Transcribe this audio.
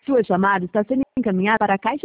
Sua chamada está sendo encaminhada para a caixa